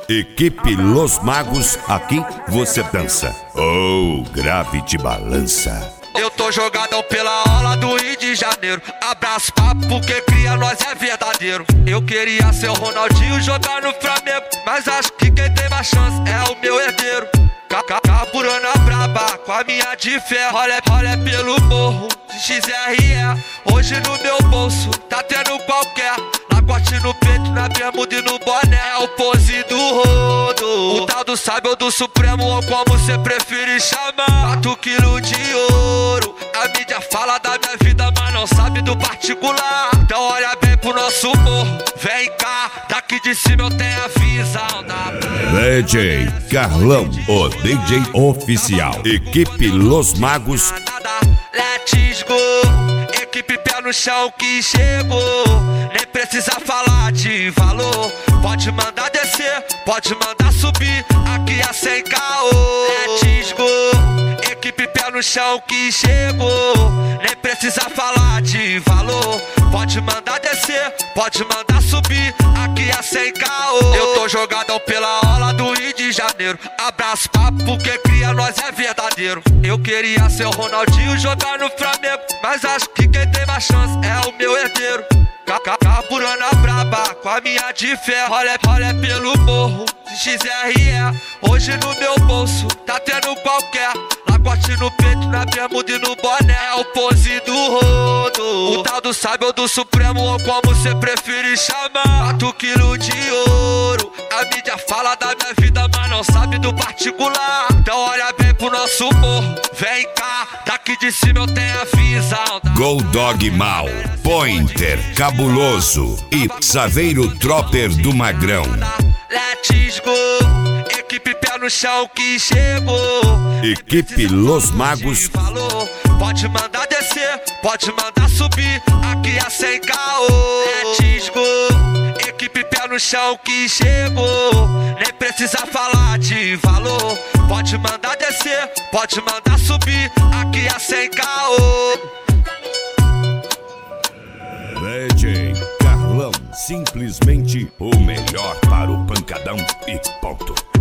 Equipe Los Magos, aqui você dança. Oh, grave te balança. Eu tô jogadão pela aula do Rio de Janeiro. Abraço papo porque cria nós é verdadeiro. Eu queria ser o Ronaldinho jogar no Flamengo, mas acho que quem tem mais chance é o meu herdeiro. Carburando a braba com a minha de ferro. Olha pelo morro de XRE. Hoje no meu bolso tá tendo qualquer lagote no peito, na bermuda e no boné. É o pose do rodo, o tal do sábio do Supremo, ou como cê preferir chamar. 4 quilos de ouro. A mídia fala da minha vida, mas não sabe do particular. Então olha bem pro nosso morro. Vem cá, daqui de cima eu tenho a visão da DJ Carlão, o DJ oficial. Equipe Los Magos. Let's go. Equipe pé no chão que chegou. Nem precisa falar de valor. Pode mandar descer, pode mandar subir. Aqui é sem caô. Let's go. Equipe pé no chão que chegou. Nem precisa falar de valor. Pode mandar descer, pode mandar subir. Aqui é sem caô. Eu tô jogadão pela aula do Rio de Janeiro. Abraço papo porque cria nós é verdadeiro. Eu queria ser o Ronaldinho jogar no Flamengo, mas acho que quem tem mais chance é o meu herdeiro. Carburando a braba com a minha de ferro. Olha pelo morro de XRE. Hoje no meu bolso tá tendo qualquer lagote no peito, na bermuda e no boné. É o pose do rodo, o tal do sábio do Supremo, ou como cê preferir chamar. 4 quilos de ouro. A mídia fala da minha vida, mas não sabe do particular. Então olha bem pro nosso morro. Vem cá, daqui de cima eu tenho a visão da Goldog Mal, Pointer Cabuloso e Saveiro Tropper do Magrão. Let's go. Equipe pé no chão que chegou. Equipe Los Magos. Pode mandar descer, pode mandar subir. Aqui é sem caô. Let's go. Equipe pé no chão que chegou. Nem precisa falar de valor. Pode mandar descer, pode mandar subir. Aqui é sem caô. DJ Carlão, simplesmente o melhor para o pancadão e ponto.